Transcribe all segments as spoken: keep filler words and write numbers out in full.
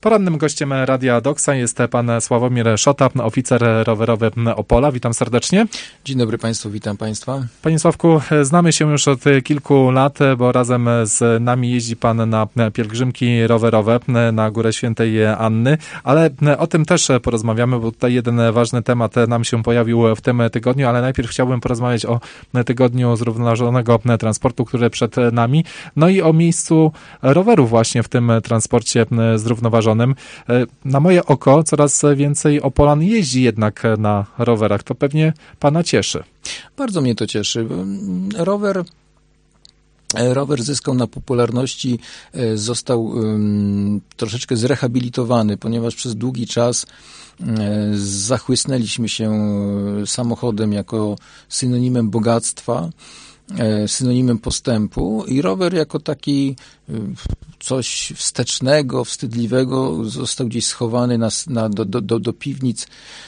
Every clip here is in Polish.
Porannym gościem Radia Doksa jest pan Sławomir Szota, oficer rowerowy Opola. Witam serdecznie. Dzień dobry Państwu, witam Państwa. Panie Sławku, znamy się już od kilku lat, bo razem z nami jeździ pan na pielgrzymki rowerowe na Górę Świętej Anny, ale o tym też porozmawiamy, bo tutaj jeden ważny temat nam się pojawił w tym tygodniu, ale najpierw chciałbym porozmawiać o tygodniu zrównoważonego transportu, który przed nami, no i o miejscu roweru właśnie w tym transporcie zrównoważonym. Na moje oko coraz więcej Opolan jeździ jednak na rowerach. To pewnie pana cieszy. Bardzo mnie to cieszy. Rower, rower zyskał na popularności, został um, troszeczkę zrehabilitowany, ponieważ przez długi czas um, zachłysnęliśmy się samochodem jako synonimem bogactwa, synonimem postępu i rower jako taki coś wstecznego, wstydliwego został gdzieś schowany na, na, do, do, do piwnic,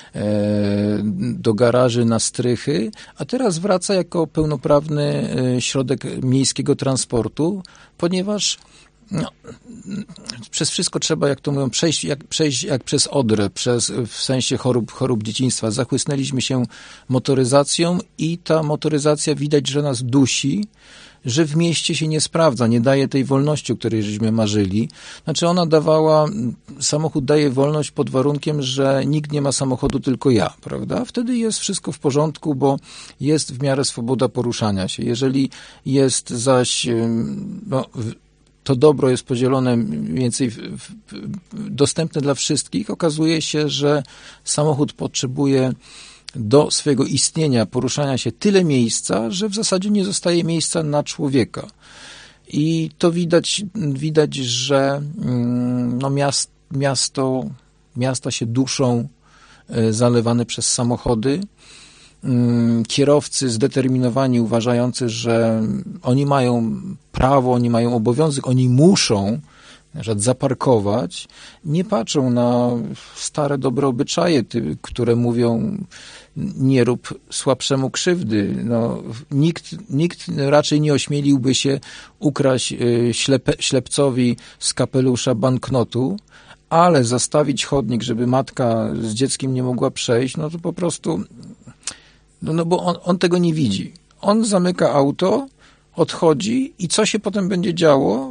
do garaży, na strychy, a teraz wraca jako pełnoprawny środek miejskiego transportu, ponieważ no, przez wszystko trzeba, jak to mówią, przejść jak, przejść jak przez odrę, przez, w sensie chorób, chorób dzieciństwa. Zachłysnęliśmy się motoryzacją i ta motoryzacja widać, że nas dusi, że w mieście się nie sprawdza, nie daje tej wolności, o której żeśmy marzyli. Znaczy ona dawała, samochód daje wolność pod warunkiem, że nikt nie ma samochodu, tylko ja, prawda? Wtedy jest wszystko w porządku, bo jest w miarę swoboda poruszania się. Jeżeli jest zaś, no, to dobro jest podzielone mniej więcej w, w, dostępne dla wszystkich, okazuje się, że samochód potrzebuje do swojego istnienia, poruszania się tyle miejsca, że w zasadzie nie zostaje miejsca na człowieka. I to widać, widać, że no, miast, miasto, miasta się duszą zalewane przez samochody. Kierowcy zdeterminowani, uważający, że oni mają prawo, oni mają obowiązek, oni muszą na przykład zaparkować, nie patrzą na stare dobre obyczaje, które mówią nie rób słabszemu krzywdy. No, nikt, nikt raczej nie ośmieliłby się ukraść ślepe, ślepcowi z kapelusza banknotu, ale zastawić chodnik, żeby matka z dzieckiem nie mogła przejść, no to po prostu No, no bo on, on tego nie widzi. On zamyka auto, odchodzi i co się potem będzie działo,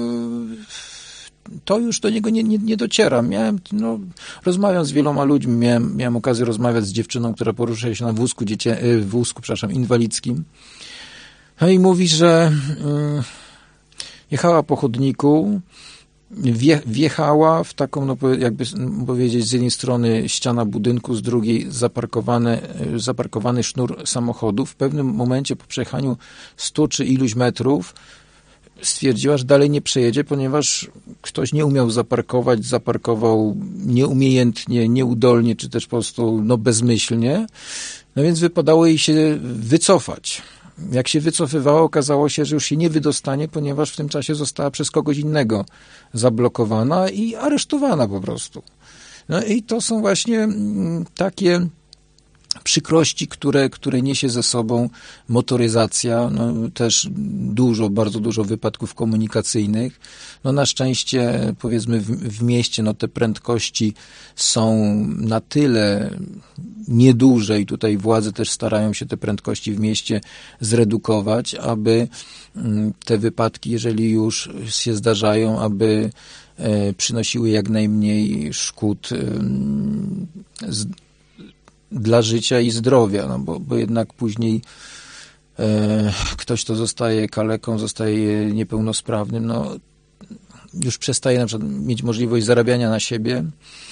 to już do niego nie, nie, nie dociera. Miałem, no, rozmawiam z wieloma ludźmi, miałem, miałem okazję rozmawiać z dziewczyną, która porusza się na wózku, dziecię, wózku, przepraszam, inwalidzkim. No i mówi, że jechała po chodniku, Wje, wjechała w taką, no jakby powiedzieć, z jednej strony ściana budynku, z drugiej zaparkowany, zaparkowany sznur samochodów. W pewnym momencie po przejechaniu stu czy iluś metrów stwierdziła, że dalej nie przejedzie, ponieważ ktoś nie umiał zaparkować, zaparkował nieumiejętnie, nieudolnie, czy też po prostu no, bezmyślnie. No więc wypadało jej się wycofać. Jak się wycofywała, okazało się, że już się nie wydostanie, ponieważ w tym czasie została przez kogoś innego zablokowana i aresztowana po prostu. No i to są właśnie takie przykrości, które, które niesie ze sobą motoryzacja, no też dużo, bardzo dużo wypadków komunikacyjnych. No na szczęście, powiedzmy, w, w mieście, no te prędkości są na tyle nieduże i tutaj władze też starają się te prędkości w mieście zredukować, aby te wypadki, jeżeli już się zdarzają, aby przynosiły jak najmniej szkód z dla życia i zdrowia, no bo, bo jednak później e, ktoś, kto zostaje kaleką, zostaje niepełnosprawnym, no już przestaje na przykład mieć możliwość zarabiania na siebie,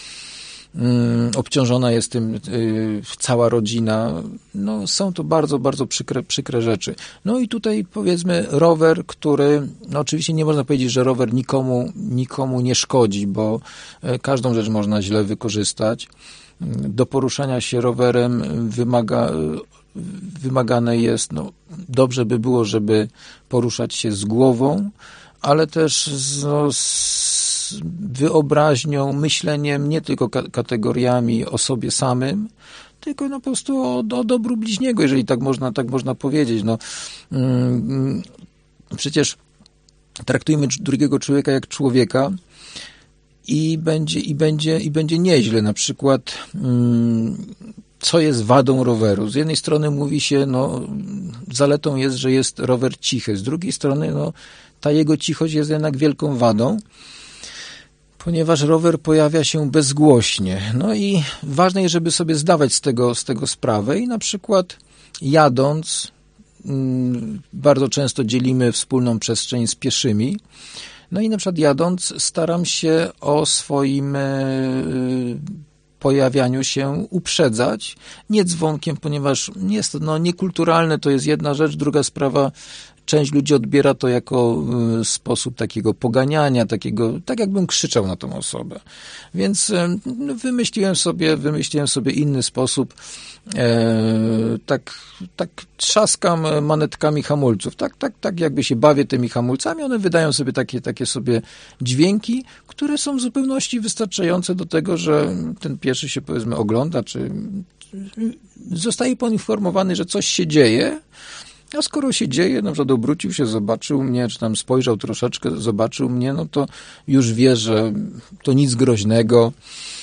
um, obciążona jest tym y, cała rodzina, no są to bardzo, bardzo przykre, przykre rzeczy. No i tutaj powiedzmy rower, który, no oczywiście nie można powiedzieć, że rower nikomu, nikomu nie szkodzi, bo y, każdą rzecz można źle wykorzystać. Do poruszania się rowerem wymaga, wymagane jest, no, dobrze by było, żeby poruszać się z głową, ale też z, no, z wyobraźnią, myśleniem, nie tylko ka- kategoriami o sobie samym, tylko no, po prostu o, o dobru bliźniego, jeżeli tak można, tak można powiedzieć. No, mm, przecież traktujmy drugiego człowieka jak człowieka i będzie, i będzie, i będzie nieźle. Na przykład, co jest wadą roweru? Z jednej strony mówi się, no, zaletą jest, że jest rower cichy. Z drugiej strony, no, ta jego cichość jest jednak wielką wadą, ponieważ rower pojawia się bezgłośnie. No i ważne jest, żeby sobie zdawać z tego, z tego sprawę i na przykład jadąc, bardzo często dzielimy wspólną przestrzeń z pieszymi. No i na przykład jadąc staram się o swoim pojawianiu się uprzedzać, nie dzwonkiem, ponieważ jest to no, niekulturalne, to jest jedna rzecz, druga sprawa, część ludzi odbiera to jako sposób takiego poganiania, takiego, tak jakbym krzyczał na tą osobę. Więc no, wymyśliłem sobie, wymyśliłem sobie inny sposób, e, tak, tak trzaskam manetkami hamulców, tak, tak, tak jakby się bawię tymi hamulcami, one wydają sobie takie, takie sobie dźwięki, które są w zupełności wystarczające do tego, że ten pieszy się powiedzmy ogląda, czy zostaje poinformowany, że coś się dzieje. A skoro się dzieje, na przykład obrócił się, zobaczył mnie, czy tam spojrzał troszeczkę, zobaczył mnie, no to już wie, że to nic groźnego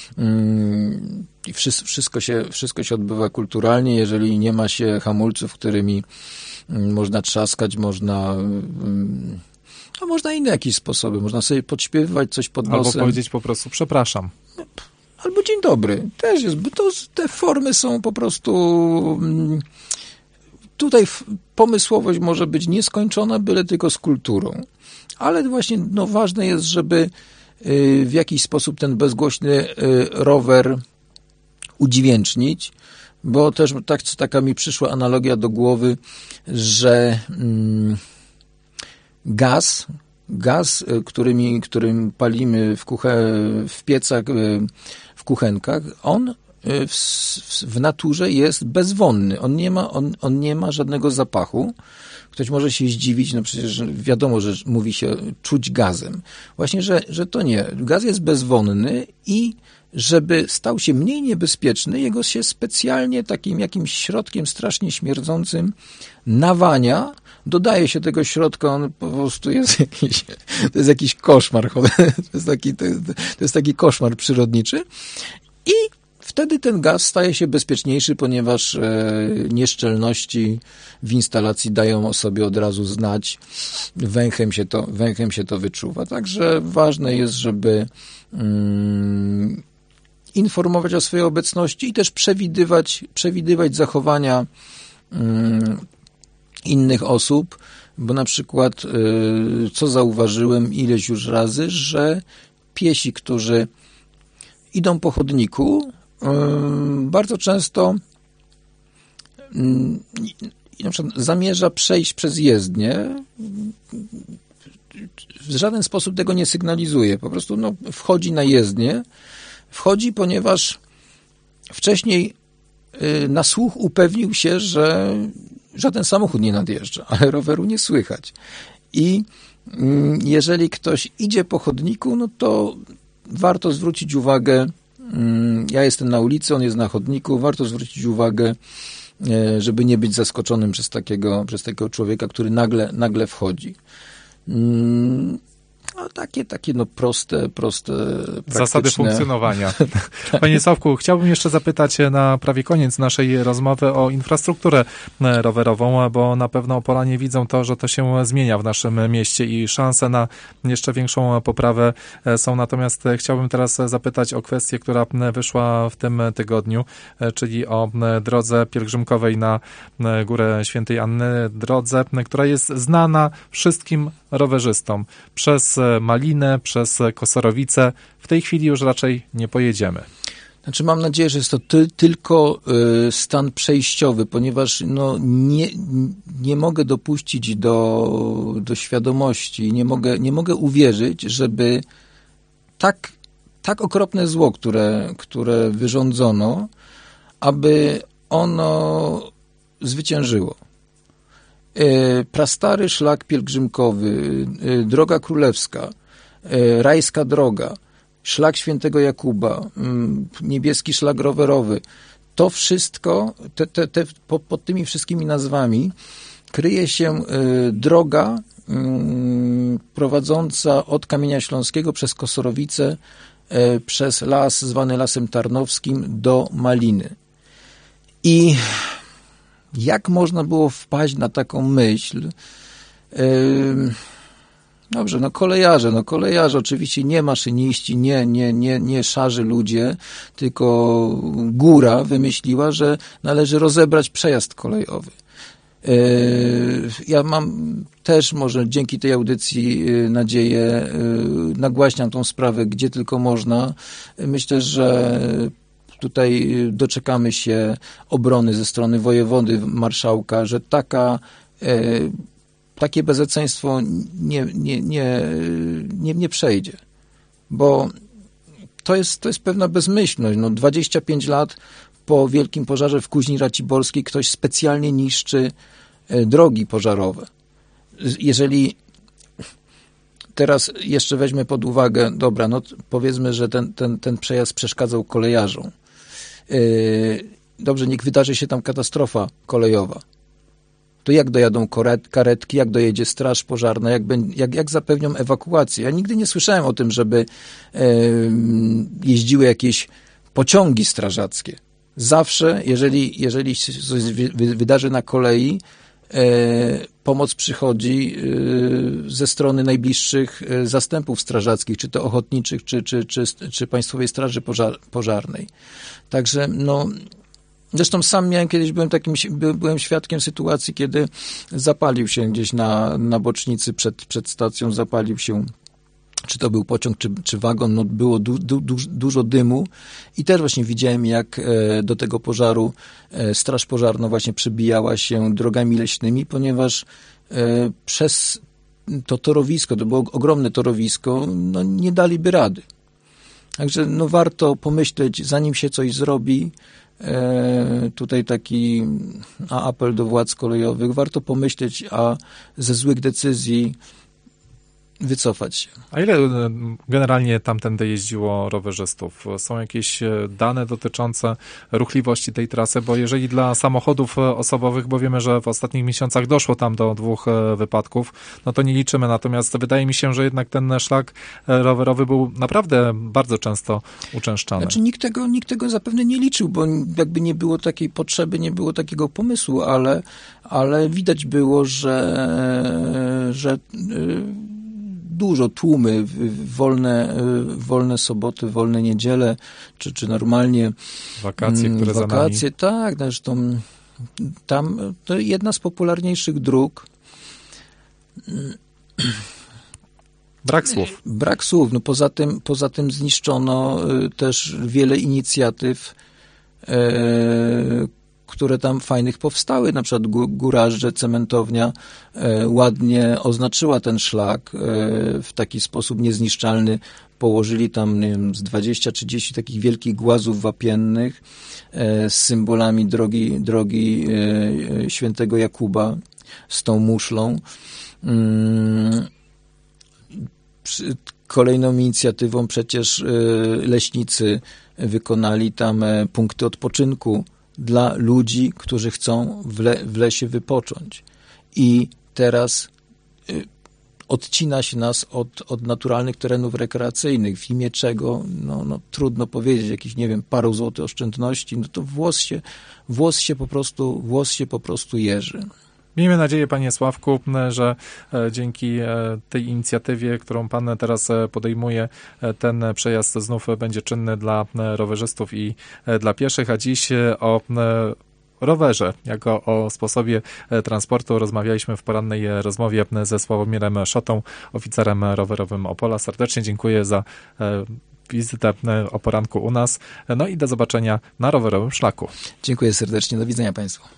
i wszystko się, wszystko się odbywa kulturalnie, jeżeli nie ma się hamulców, którymi można trzaskać, można, a można inne jakieś sposoby, można sobie podśpiewywać coś pod nosem. Albo powiedzieć po prostu przepraszam. Albo dzień dobry. Też jest, bo to, te formy są po prostu... Tutaj pomysłowość może być nieskończona, byle tylko z kulturą. Ale właśnie no, ważne jest, żeby w jakiś sposób ten bezgłośny rower udźwięcznić, bo też tak, taka mi przyszła analogia do głowy, że mm, gaz, gaz, którymi, którym palimy w, kuche, w piecach, w kuchenkach, on W, w, w naturze jest bezwonny. On nie ma, on, on nie ma żadnego zapachu. Ktoś może się zdziwić, no przecież wiadomo, że mówi się czuć gazem. Właśnie, że, że to nie. Gaz jest bezwonny i żeby stał się mniej niebezpieczny, jego się specjalnie takim jakimś środkiem strasznie śmierdzącym nawania, dodaje się tego środka, on po prostu jest jakiś, to jest jakiś koszmar, to jest taki, to jest, to jest taki koszmar przyrodniczy i wtedy ten gaz staje się bezpieczniejszy, ponieważ e, nieszczelności w instalacji dają o sobie od razu znać. Węchem się to, węchem się to wyczuwa. Także ważne jest, żeby mm, informować o swojej obecności i też przewidywać, przewidywać zachowania mm, innych osób, bo na przykład, y, co zauważyłem ileś już razy, że piesi, którzy idą po chodniku, bardzo często na przykład zamierza przejść przez jezdnię, w żaden sposób tego nie sygnalizuje. Po prostu no, wchodzi na jezdnię, wchodzi, ponieważ wcześniej na słuch upewnił się, że żaden samochód nie nadjeżdża, ale roweru nie słychać. I jeżeli ktoś idzie po chodniku, no to warto zwrócić uwagę, ja jestem na ulicy, on jest na chodniku, warto zwrócić uwagę, żeby nie być zaskoczonym przez takiego, przez takiego człowieka, który nagle, nagle wchodzi. No, takie, takie no proste, proste, praktyczne. Zasady funkcjonowania. Panie Sławku, chciałbym jeszcze zapytać na prawie koniec naszej rozmowy o infrastrukturę rowerową, bo na pewno Opolanie widzą to, że to się zmienia w naszym mieście i szanse na jeszcze większą poprawę są. Natomiast chciałbym teraz zapytać o kwestię, która wyszła w tym tygodniu, czyli o drodze pielgrzymkowej na Górę Świętej Anny, drodze, która jest znana wszystkim rowerzystom. Przez Malinę, przez Kosorowice. W tej chwili już raczej nie pojedziemy. Znaczy mam nadzieję, że jest to ty, tylko y, stan przejściowy, ponieważ no, nie, nie mogę dopuścić do, do świadomości, nie mogę, nie mogę uwierzyć, żeby tak, tak okropne zło, które, które wyrządzono, aby ono zwyciężyło. Prastary szlak pielgrzymkowy, droga królewska, rajska droga, szlak świętego Jakuba, niebieski szlak rowerowy. To wszystko, te, te, te, pod, pod tymi wszystkimi nazwami kryje się droga prowadząca od Kamienia Śląskiego przez Kosorowice przez las zwany Lasem Tarnowskim do Maliny. I jak można było wpaść na taką myśl? Dobrze, no kolejarze, no kolejarze, oczywiście nie maszyniści, nie, nie, nie, nie szarzy ludzie, tylko góra wymyśliła, że należy rozebrać przejazd kolejowy. Ja mam też może dzięki tej audycji nadzieję, nagłaśniam tą sprawę, gdzie tylko można. Myślę, że tutaj doczekamy się obrony ze strony wojewody, marszałka, że taka, takie bezeceństwo nie, nie, nie, nie, nie przejdzie. Bo to jest, to jest pewna bezmyślność. No, dwadzieścia pięć lat po wielkim pożarze w Kuźni Raciborskiej ktoś specjalnie niszczy drogi pożarowe. Jeżeli teraz jeszcze weźmę pod uwagę, dobra, no powiedzmy, że ten, ten, ten przejazd przeszkadzał kolejarzom. Dobrze, niech wydarzy się tam katastrofa kolejowa. To jak dojadą karetki, jak dojedzie straż pożarna, jak, jak, jak zapewnią ewakuację. Ja nigdy nie słyszałem o tym, żeby jeździły jakieś pociągi strażackie. Zawsze, jeżeli, jeżeli się coś wydarzy na kolei, pomoc przychodzi ze strony najbliższych zastępów strażackich, czy to ochotniczych, czy, czy, czy, czy Państwowej Straży Pożar, Pożarnej. Także no, zresztą sam miałem kiedyś, byłem takim, byłem świadkiem sytuacji, kiedy zapalił się gdzieś na, na bocznicy przed, przed stacją, zapalił się, czy to był pociąg, czy, czy wagon, no było du, du, du, dużo dymu i też właśnie widziałem, jak do tego pożaru straż pożarna właśnie przebijała się drogami leśnymi, ponieważ przez to torowisko, to było ogromne torowisko, no nie daliby rady. Także no warto pomyśleć, zanim się coś zrobi, tutaj taki apel do władz kolejowych, warto pomyśleć, a ze złych decyzji wycofać się. A ile generalnie tamtędy jeździło rowerzystów? Są jakieś dane dotyczące ruchliwości tej trasy? Bo jeżeli dla samochodów osobowych, bo wiemy, że w ostatnich miesiącach doszło tam do dwóch wypadków, no to nie liczymy. Natomiast wydaje mi się, że jednak ten szlak rowerowy był naprawdę bardzo często uczęszczany. Znaczy nikt tego, nikt tego zapewne nie liczył, bo jakby nie było takiej potrzeby, nie było takiego pomysłu, ale, ale widać było, że, że dużo, tłumy, wolne, wolne soboty, wolne niedziele, czy, czy normalnie wakacje, które wakacje, za nami. Tak, zresztą tam to jedna z popularniejszych dróg. Brak słów. Brak słów. No poza tym, poza tym zniszczono też wiele inicjatyw, które tam fajnych powstały, na przykład Górażdże, cementownia e, ładnie oznaczyła ten szlak e, w taki sposób niezniszczalny. Położyli tam, nie wiem, z dwadzieścia trzydzieści takich wielkich głazów wapiennych e, z symbolami drogi, drogi e, świętego Jakuba z tą muszlą. Mm, przy, kolejną inicjatywą przecież e, leśnicy wykonali tam e, punkty odpoczynku dla ludzi, którzy chcą w, le, w lesie wypocząć. I teraz y, odcina się nas od, od naturalnych terenów rekreacyjnych. W imię czego? No, no, trudno powiedzieć, jakieś, nie wiem, paru złotych oszczędności, no to włos się, włos się po prostu, włos się po prostu jeży. Miejmy nadzieję, panie Sławku, że dzięki tej inicjatywie, którą pan teraz podejmuje, ten przejazd znów będzie czynny dla rowerzystów i dla pieszych, a dziś o rowerze jako o sposobie transportu rozmawialiśmy w porannej rozmowie ze Sławomirem Szotą, oficerem rowerowym Opola. Serdecznie dziękuję za wizytę o poranku u nas. No i do zobaczenia na rowerowym szlaku. Dziękuję serdecznie. Do widzenia państwu.